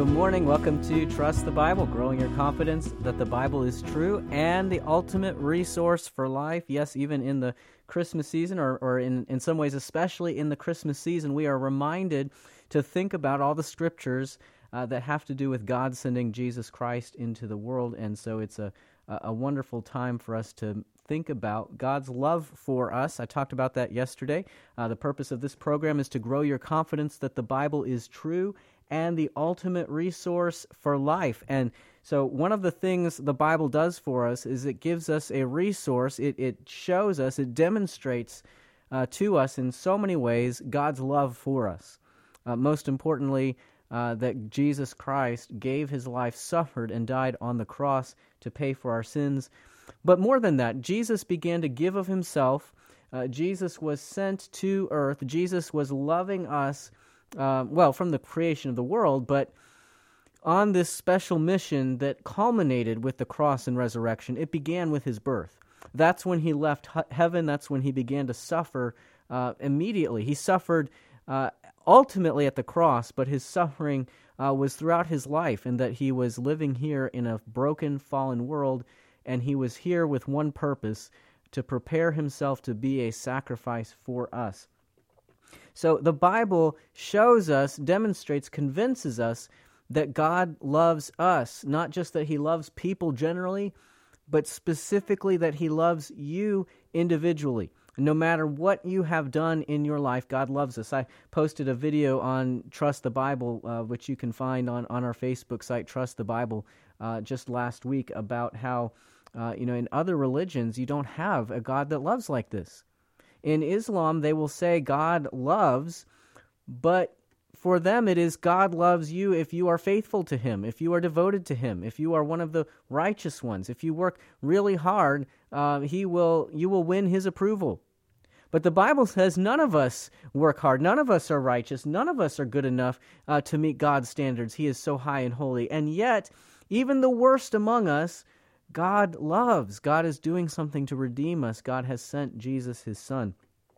Good morning. Welcome to Trust the Bible, growing your confidence that the Bible is true and the ultimate resource for life. Yes, even in the Christmas season, or in some ways, especially in the Christmas season, we are reminded to think about all the scriptures that have to do with God sending Jesus Christ into the world. And so it's a wonderful time for us to think about God's love for us. I talked about that yesterday. The purpose of this program is to grow your confidence that the Bible is true and the ultimate resource for life. And so one of the things the Bible does for us is it gives us a resource. It shows us, it demonstrates to us in so many ways God's love for us. Most importantly, that Jesus Christ gave his life, suffered, and died on the cross to pay for our sins. But more than that, Jesus began to give of himself. Jesus was sent to earth. Jesus was loving us, from the creation of the world, but on this special mission that culminated with the cross and resurrection. It began with his birth. That's when he left heaven. That's when he began to suffer immediately. He suffered ultimately at the cross, but his suffering was throughout his life, and that he was living here in a broken, fallen world, and he was here with one purpose: to prepare himself to be a sacrifice for us. So the Bible shows us, demonstrates, convinces us that God loves us, not just that he loves people generally, but specifically that he loves you individually. No matter what you have done in your life, God loves us. I posted a video on Trust the Bible, which you can find on our Facebook site, Trust the Bible, just last week, about how, in other religions, you don't have a God that loves like this. In Islam, they will say God loves, but for them it is God loves you if you are faithful to him, if you are devoted to him, if you are one of the righteous ones. If you work really hard, you will win his approval. But the Bible says none of us work hard. None of us are righteous. None of us are good enough to meet God's standards. He is so high and holy. And yet, even the worst among us, God loves. God is doing something to redeem us. God has sent Jesus, his son.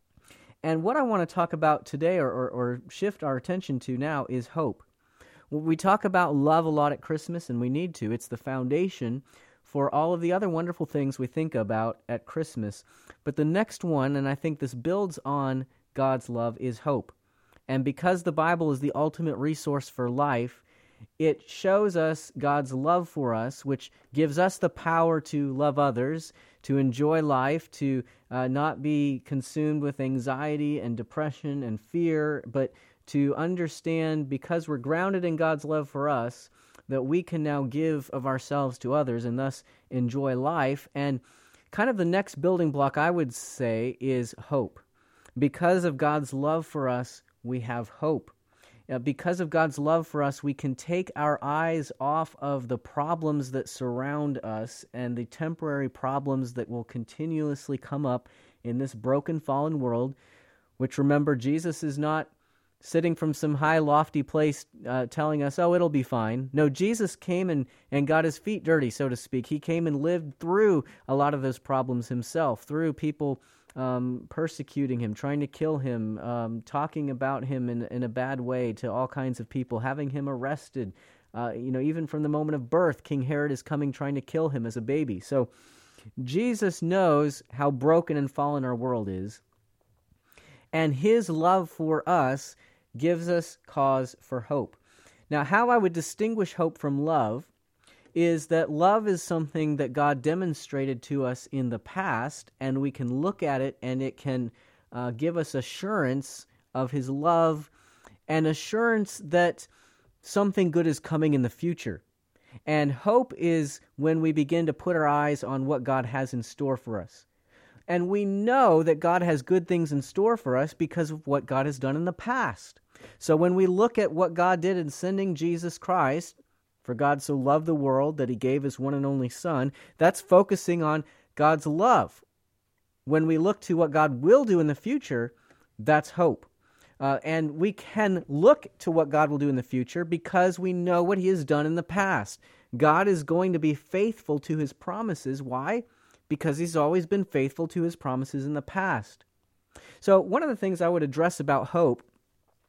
And what I want to talk about today, or shift our attention to now, is hope. Well, we talk about love a lot at Christmas, and we need to. It's the foundation for all of the other wonderful things we think about at Christmas. But the next one, and I think this builds on God's love, is hope. And because the Bible is the ultimate resource for life, it shows us God's love for us, which gives us the power to love others, to enjoy life, to not be consumed with anxiety and depression and fear, but to understand, because we're grounded in God's love for us, that we can now give of ourselves to others and thus enjoy life. And kind of the next building block, I would say, is hope. Because of God's love for us, we have hope. Because of God's love for us, we can take our eyes off of the problems that surround us and the temporary problems that will continuously come up in this broken, fallen world, which, remember, Jesus is not sitting from some high, lofty place telling us, oh, it'll be fine. No, Jesus came and got his feet dirty, so to speak. He came and lived through a lot of those problems himself, through people persecuting him, trying to kill him, talking about him in a bad way to all kinds of people, having him arrested. Even from the moment of birth, King Herod is coming trying to kill him as a baby. So Jesus knows how broken and fallen our world is, and his love for us gives us cause for hope. Now, how I would distinguish hope from love is that love is something that God demonstrated to us in the past, and we can look at it and it can give us assurance of his love and assurance that something good is coming in the future. And hope is when we begin to put our eyes on what God has in store for us. And we know that God has good things in store for us because of what God has done in the past. So when we look at what God did in sending Jesus Christ, for God so loved the world that he gave his one and only Son, that's focusing on God's love. When we look to what God will do in the future, that's hope. And we can look to what God will do in the future because we know what he has done in the past. God is going to be faithful to his promises. Why? Because he's always been faithful to his promises in the past. So one of the things I would address about hope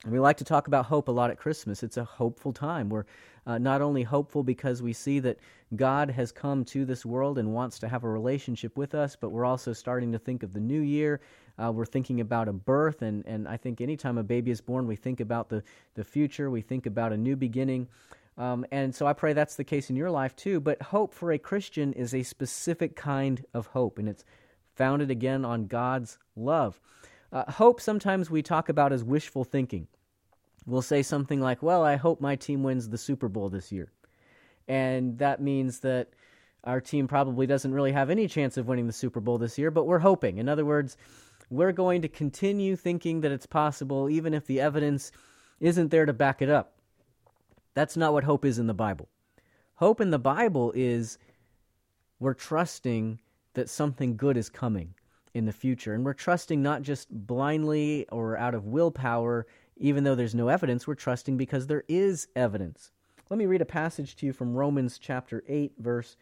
And we like to talk about hope a lot at Christmas. It's a hopeful time. We're not only hopeful because we see that God has come to this world and wants to have a relationship with us, but we're also starting to think of the new year. We're thinking about a birth, and I think anytime a baby is born, we think about the future. We think about a new beginning. And so I pray that's the case in your life too. But hope for a Christian is a specific kind of hope, and it's founded again on God's love. Hope sometimes we talk about as wishful thinking. We'll say something like, well, I hope my team wins the Super Bowl this year. And that means that our team probably doesn't really have any chance of winning the Super Bowl this year, but we're hoping. In other words, we're going to continue thinking that it's possible even if the evidence isn't there to back it up. That's not what hope is in the Bible. Hope in the Bible is we're trusting that something good is coming in the future. And we're trusting not just blindly or out of willpower, even though there's no evidence. We're trusting because there is evidence. Let me read a passage to you from Romans chapter 8, verse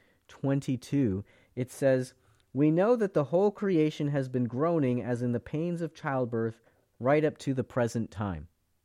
22. It says, "We know that the whole creation has been groaning as in the pains of childbirth right up to the present time."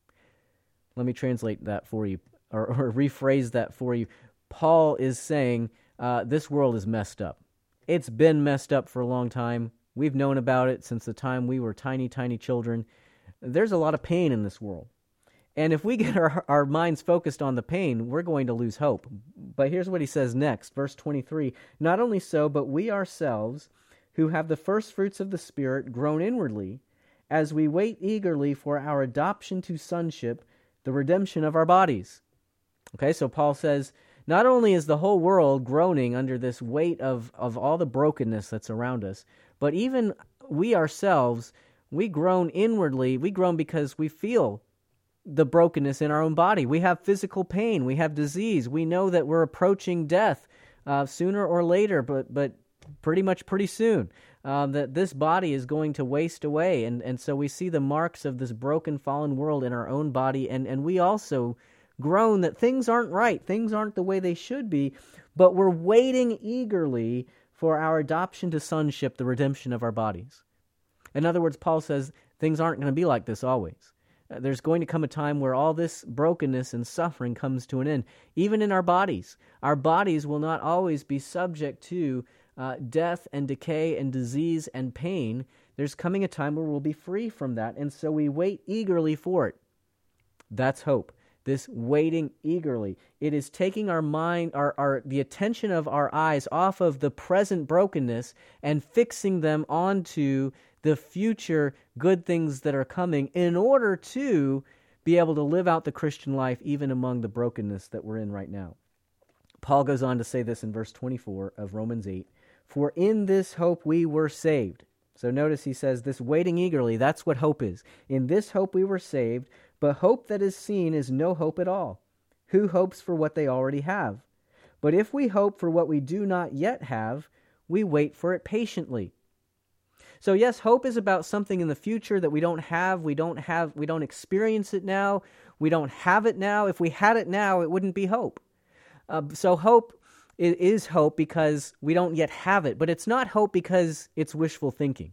Let me translate that for you, or rephrase that for you. Paul is saying this world is messed up. It's been messed up for a long time. We've known about it since the time we were tiny, tiny children. There's a lot of pain in this world. And if we get our minds focused on the pain, we're going to lose hope. But here's what he says next, verse 23. "Not only so, but we ourselves, who have the first fruits of the Spirit, groan inwardly, as we wait eagerly for our adoption to sonship, the redemption of our bodies." Okay, so Paul says, not only is the whole world groaning under this weight of all the brokenness that's around us, but even we ourselves, we groan inwardly. We groan because we feel the brokenness in our own body. We have physical pain. We have disease. We know that we're approaching death sooner or later, but pretty soon. That this body is going to waste away. And so we see the marks of this broken, fallen world in our own body, and we also groan that things aren't right. Things aren't the way they should be, but we're waiting eagerly for our adoption to sonship, the redemption of our bodies. In other words, Paul says things aren't going to be like this always. There's going to come a time where all this brokenness and suffering comes to an end, even in our bodies. Our bodies will not always be subject to death and decay and disease and pain. There's coming a time where we'll be free from that, and so we wait eagerly for it. That's hope. This waiting eagerly. It is taking our mind, the attention of our eyes off of the present brokenness and fixing them onto the future good things that are coming in order to be able to live out the Christian life even among the brokenness that we're in right now. Paul goes on to say this in verse 24 of Romans 8, "For in this hope we were saved." So notice he says this waiting eagerly, that's what hope is. "In this hope we were saved, but hope that is seen is no hope at all. Who hopes for what they already have? But if we hope for what we do not yet have, we wait for it patiently." So yes, hope is about something in the future that we don't have, we don't experience it now, we don't have it now. If we had it now, it wouldn't be hope. So hope is hope because we don't yet have it, but it's not hope because it's wishful thinking.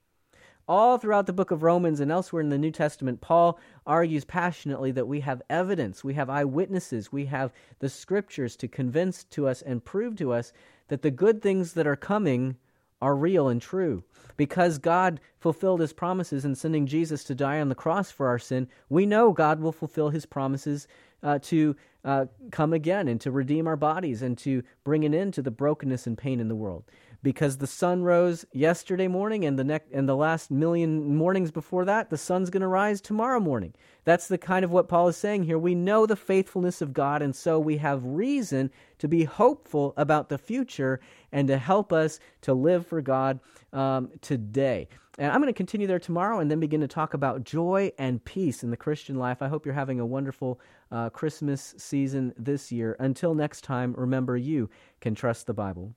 All throughout the book of Romans and elsewhere in the New Testament, Paul argues passionately that we have evidence, we have eyewitnesses, we have the scriptures to convince to us and prove to us that the good things that are coming are real and true. Because God fulfilled his promises in sending Jesus to die on the cross for our sin, we know God will fulfill his promises to come again and to redeem our bodies and to bring an end to the brokenness and pain in the world. Because the sun rose yesterday morning and the last million mornings before that, the sun's going to rise tomorrow morning. That's the kind of what Paul is saying here. We know the faithfulness of God, and so we have reason to be hopeful about the future and to help us to live for God today. And I'm going to continue there tomorrow and then begin to talk about joy and peace in the Christian life. I hope you're having a wonderful Christmas season this year. Until next time, remember you can trust the Bible.